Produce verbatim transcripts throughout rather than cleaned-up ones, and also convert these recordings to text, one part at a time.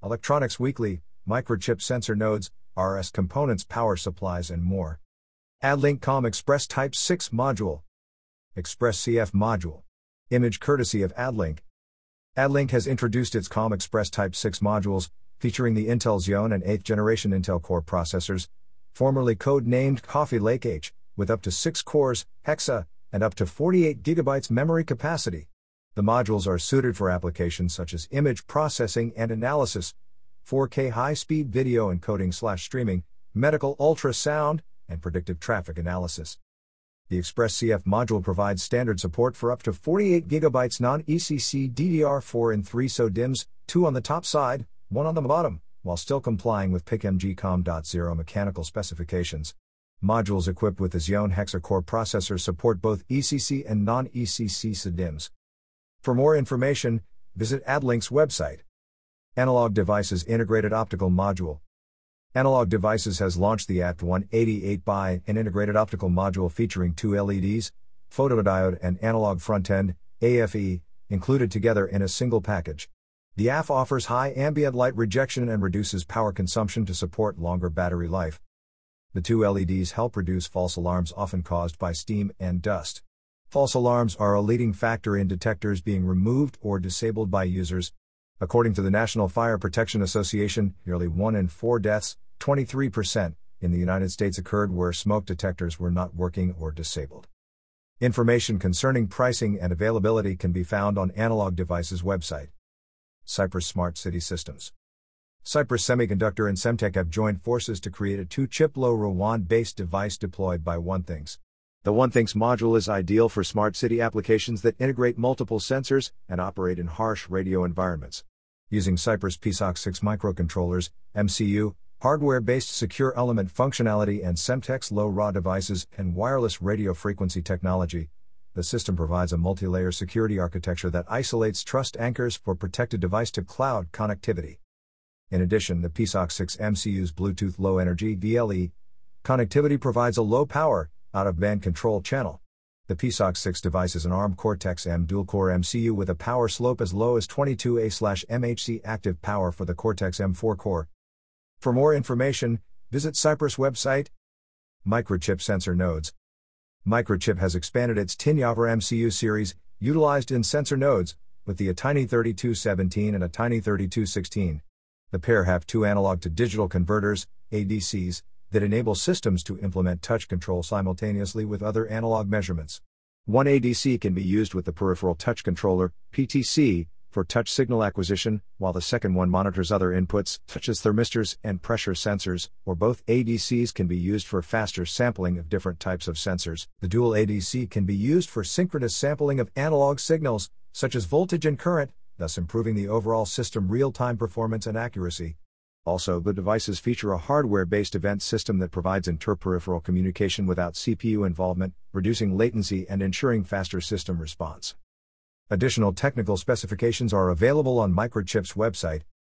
Electronics Weekly, Microchip Sensor Nodes, R S Components Power Supplies and more. ADLINK COM Express Type six Module. Express C F Module. Image courtesy of ADLINK. ADLINK has introduced its COM Express Type six modules, featuring the Intel Xeon and eighth generation Intel Core processors, formerly code-named Coffee Lake H, with up to six cores, hexa, and up to forty-eight gigabytes memory capacity. The modules are suited for applications such as image processing and analysis, four K high-speed video encoding/streaming, medical ultrasound, and predictive traffic analysis. The Express C F module provides standard support for up to forty-eight gigabytes non-E C C D D R four in three S O D I Ms, two on the top side, one on the bottom, while still complying with P I C M G COM dot zero mechanical specifications. Modules equipped with the Xeon hexa-core processor support both E C C and non-E C C S O D I Ms. For more information, visit ADLINK's website. Analog Devices Integrated Optical Module. Analog Devices has launched the A T one eighty-eight by, an integrated optical module featuring two L E Ds, photodiode and analog front-end, A F E, included together in a single package. The A F offers high ambient light rejection and reduces power consumption to support longer battery life. The two L E Ds help reduce false alarms often caused by steam and dust. False alarms are a leading factor in detectors being removed or disabled by users. According to the National Fire Protection Association, nearly one in four deaths, twenty-three percent, in the United States occurred where smoke detectors were not working or disabled. Information concerning pricing and availability can be found on Analog Devices website. Cypress Smart City Systems. Cypress Semiconductor and Semtech have joined forces to create a two-chip LoRaWAN-based device deployed by OneThings. The OneThings module is ideal for smart city applications that integrate multiple sensors and operate in harsh radio environments. Using Cypress P SOC six microcontrollers, M C U, hardware-based secure element functionality and Semtech's low-raw devices and wireless radio frequency technology, the system provides a multi-layer security architecture that isolates trust anchors for protected device-to-cloud connectivity. In addition, the P SOC six M C U's Bluetooth Low Energy B L E connectivity provides a low-power, out-of-band control channel. The P SOC six device is an ARM Cortex-M dual-core M C U with a power slope as low as twenty-two amps M H C active power for the Cortex-M four core. For more information, visit Cypress website. Microchip Sensor Nodes. Microchip has expanded its Tinyaver M C U series, utilized in sensor nodes, with the Atiny thirty-two seventeen and Atiny thirty-two sixteen. The pair have two analog-to-digital converters, A D Cs, that enable systems to implement touch control simultaneously with other analog measurements. One A D C can be used with the peripheral touch controller, P T C, for touch signal acquisition, while the second one monitors other inputs, such as thermistors and pressure sensors, or both A D Cs can be used for faster sampling of different types of sensors. The dual A D C can be used for synchronous sampling of analog signals, such as voltage and current, thus improving the overall system real-time performance and accuracy. Also, the devices feature a hardware-based event system that provides interperipheral communication without C P U involvement, reducing latency and ensuring faster system response. Additional technical specifications are available on Microchip's website.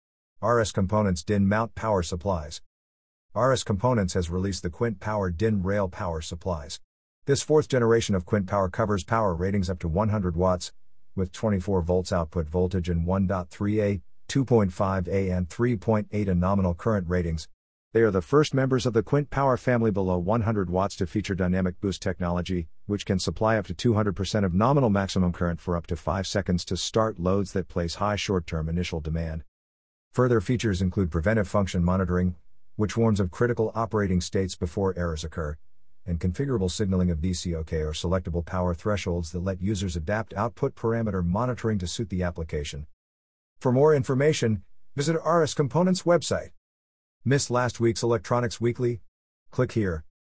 R S Components D I N Mount Power Supplies. R S Components has released the Quint Power D I N Rail Power Supplies. This fourth generation of Quint Power covers power ratings up to one hundred watts, with twenty-four volts output voltage and one point three amp, two point five amp and three point eight amp nominal current ratings. They are the first members of the Quint Power family below one hundred watts to feature dynamic boost technology, which can supply up to two hundred percent of nominal maximum current for up to five seconds to start loads that place high short-term initial demand. Further features include preventive function monitoring, which warns of critical operating states before errors occur, and configurable signaling of D C O K or selectable power thresholds that let users adapt output parameter monitoring to suit the application. For more information, visit R S Components website. Missed last week's Electronics Weekly? Click here.